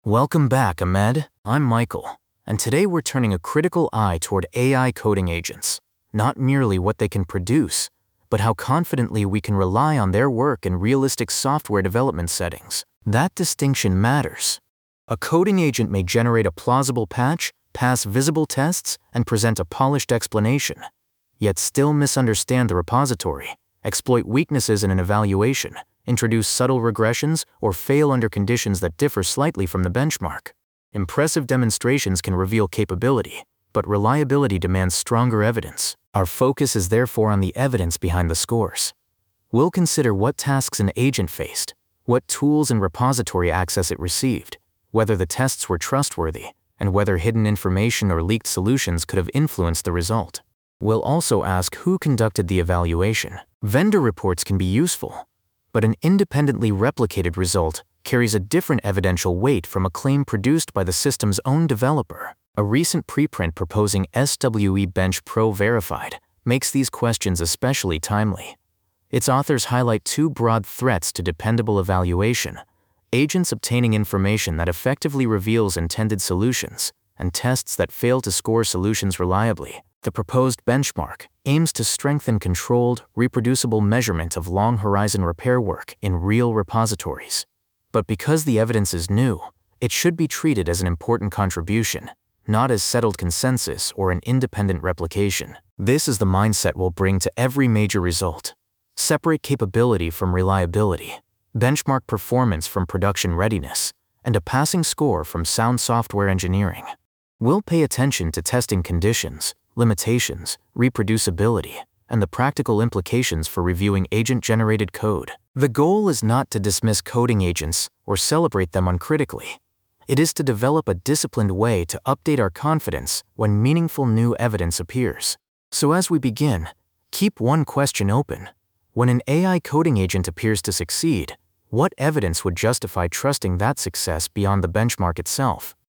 Welcome back, Ahmed. I'm Michael, and today we're turning a critical eye toward AI coding agents, not merely what they can produce, but how confidently we can rely on their work in realistic software development settings. That distinction matters. A coding agent may generate a plausible patch, pass visible tests, and present a polished explanation, yet still misunderstand the repository, exploit weaknesses in an evaluation, introduce subtle regressions, or fail under conditions that differ slightly from the benchmark. Impressive demonstrations can reveal capability, but reliability demands stronger evidence. Our focus is therefore on the evidence behind the scores. We'll consider what tasks an agent faced, what tools and repository access it received, whether the tests were trustworthy, and whether hidden information or leaked solutions could have influenced the result. We'll also ask who conducted the evaluation. Vendor reports can be useful, but an independently replicated result carries a different evidential weight from a claim produced by the system's own developer. A recent preprint proposing SWE Bench Pro Verified makes these questions especially timely. Its authors highlight two broad threats to dependable evaluation: agents obtaining information that effectively reveals intended solutions, and tests that fail to score solutions reliably. The proposed benchmark aims to strengthen controlled, reproducible measurement of long-horizon repair work in real repositories. But because the evidence is new, it should be treated as an important contribution, not as settled consensus or an independent replication. This is the mindset we'll bring to every major result. Separate capability from reliability, benchmark performance from production readiness, and a passing score from sound software engineering. We'll pay attention to testing conditions, limitations, reproducibility, and the practical implications for reviewing agent-generated code. The goal is not to dismiss coding agents or celebrate them uncritically. It is to develop a disciplined way to update our confidence when meaningful new evidence appears. So as we begin, keep one question open. When an AI coding agent appears to succeed, what evidence would justify trusting that success beyond the benchmark itself?